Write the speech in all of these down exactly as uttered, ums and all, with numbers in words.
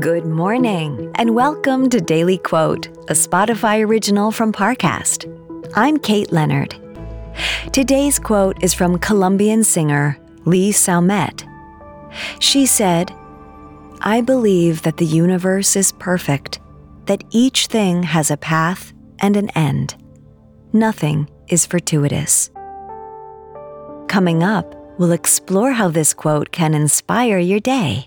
Good morning, and welcome to Daily Quote, a Spotify original from Parcast. I'm Kate Leonard. Today's quote is from Colombian singer Lee Saumet. She said, "I believe that the universe is perfect, that each thing has a path and an end. Nothing is fortuitous." Coming up, we'll explore how this quote can inspire your day.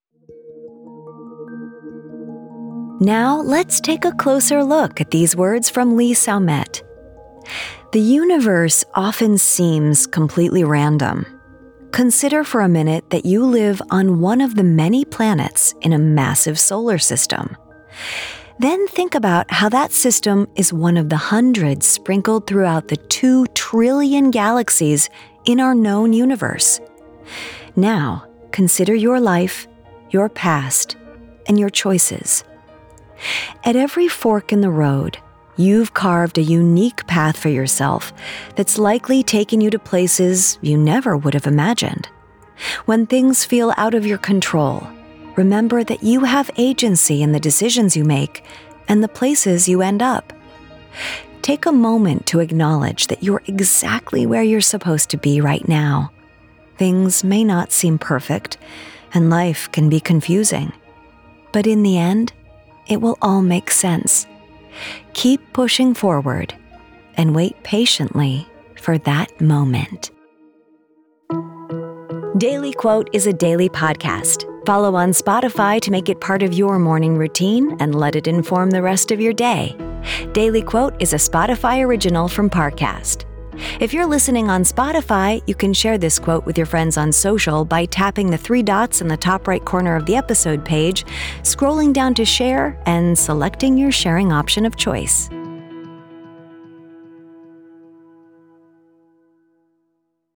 Now, let's take a closer look at these words from Lee Saumet. The universe often seems completely random. Consider for a minute that you live on one of the many planets in a massive solar system. Then think about how that system is one of the hundreds sprinkled throughout the two trillion galaxies in our known universe. Now, consider your life, your past, and your choices. At every fork in the road, you've carved a unique path for yourself that's likely taken you to places you never would have imagined. When things feel out of your control, remember that you have agency in the decisions you make and the places you end up. Take a moment to acknowledge that you're exactly where you're supposed to be right now. Things may not seem perfect, and life can be confusing. But in the end, it will all make sense. Keep pushing forward and wait patiently for that moment. Daily Quote is a daily podcast. Follow on Spotify to make it part of your morning routine and let it inform the rest of your day. Daily Quote is a Spotify original from Parcast. If you're listening on Spotify, you can share this quote with your friends on social by tapping the three dots in the top right corner of the episode page, scrolling down to share, and selecting your sharing option of choice.